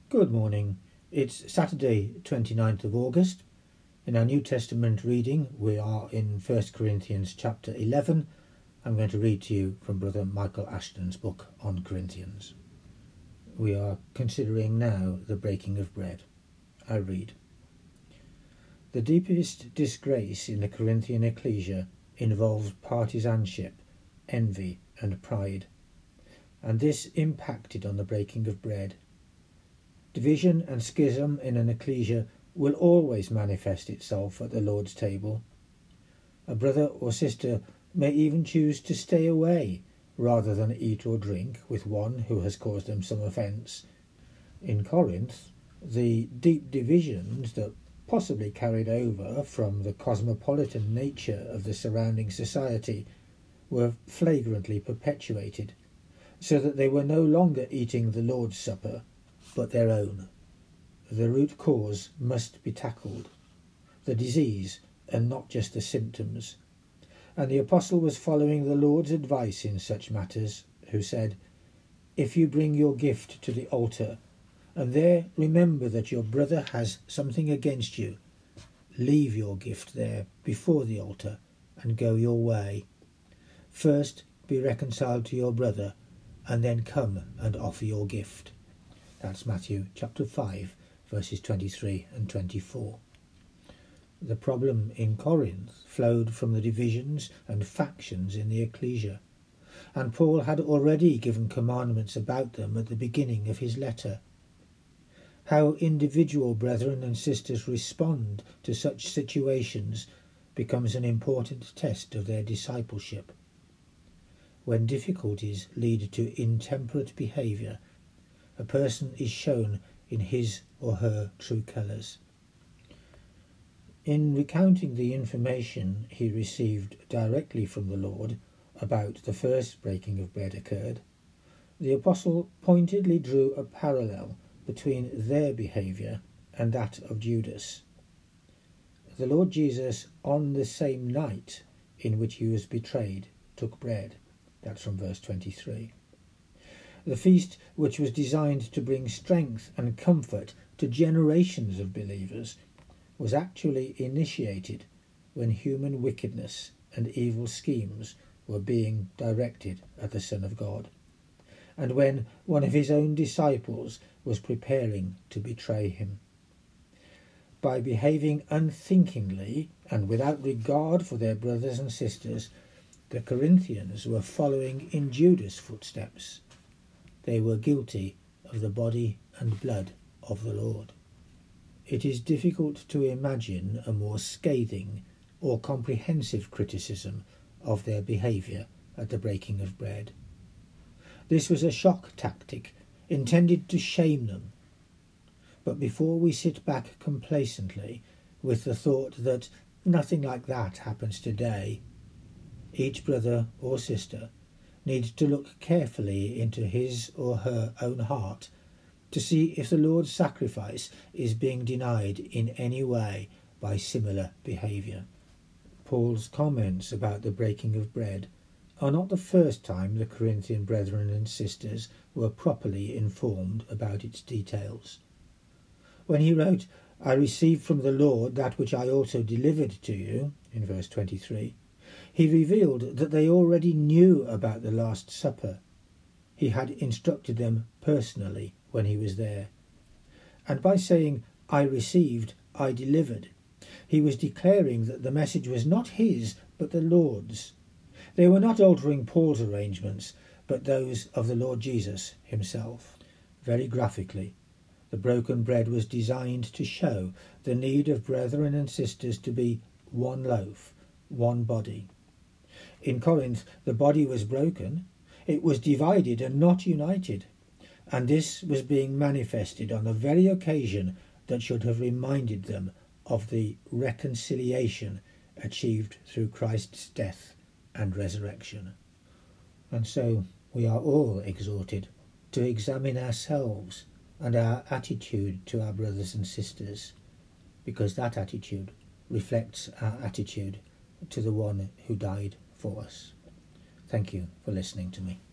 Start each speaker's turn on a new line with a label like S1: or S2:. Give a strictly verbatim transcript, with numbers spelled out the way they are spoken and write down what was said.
S1: Good morning. It's Saturday, twenty-ninth of August. In our New Testament reading, we are in First Corinthians chapter eleven. I'm going to read to you from Brother Michael Ashton's book on Corinthians. We are considering now the breaking of bread. I read. The deepest disgrace in the Corinthian ecclesia involved partisanship, envy and pride, and this impacted on the breaking of bread. Division and schism in an ecclesia will always manifest itself at the Lord's table. A brother or sister may even choose to stay away rather than eat or drink with one who has caused them some offence. In Corinth, the deep divisions that possibly carried over from the cosmopolitan nature of the surrounding society were flagrantly perpetuated, so that they were no longer eating the Lord's Supper, but their own. The root cause must be tackled, the disease and not just the symptoms. And the apostle was following the Lord's advice in such matters, who said, "If you bring your gift to the altar, and there remember that your brother has something against you, leave your gift there before the altar and go your way. First be reconciled to your brother, and then come and offer your gift." That's Matthew chapter five, verses twenty-three and twenty-four. The problem in Corinth flowed from the divisions and factions in the ecclesia, and Paul had already given commandments about them at the beginning of his letter. How individual brethren and sisters respond to such situations becomes an important test of their discipleship. When difficulties lead to intemperate behaviour, a person is shown in his or her true colours. In recounting the information he received directly from the Lord about the first breaking of bread occurred, the apostle pointedly drew a parallel between their behaviour and that of Judas. The Lord Jesus, on the same night in which he was betrayed, took bread. That's from verse twenty-three. The feast, which was designed to bring strength and comfort to generations of believers, was actually initiated when human wickedness and evil schemes were being directed at the Son of God, and when one of his own disciples was preparing to betray him. By behaving unthinkingly and without regard for their brothers and sisters, the Corinthians were following in Judas' footsteps. They were guilty of the body and blood of the Lord. It is difficult to imagine a more scathing or comprehensive criticism of their behaviour at the breaking of bread. This was a shock tactic intended to shame them. But before we sit back complacently with the thought that nothing like that happens today, each brother or sister needs to look carefully into his or her own heart to see if the Lord's sacrifice is being denied in any way by similar behaviour. Paul's comments about the breaking of bread are not the first time the Corinthian brethren and sisters were properly informed about its details. When he wrote, "I received from the Lord that which I also delivered to you," in verse twenty-three, he revealed that they already knew about the Last Supper. He had instructed them personally when he was there. And by saying, "I received, I delivered," he was declaring that the message was not his, but the Lord's. They were not altering Paul's arrangements, but those of the Lord Jesus himself. Very graphically, the broken bread was designed to show the need of brethren and sisters to be one loaf, one body. In Corinth, the body was broken, it was divided and not united, and this was being manifested on the very occasion that should have reminded them of the reconciliation achieved through Christ's death and resurrection. And so we are all exhorted to examine ourselves and our attitude to our brothers and sisters, because that attitude reflects our attitude to the one who died for us. Thank you for listening to me.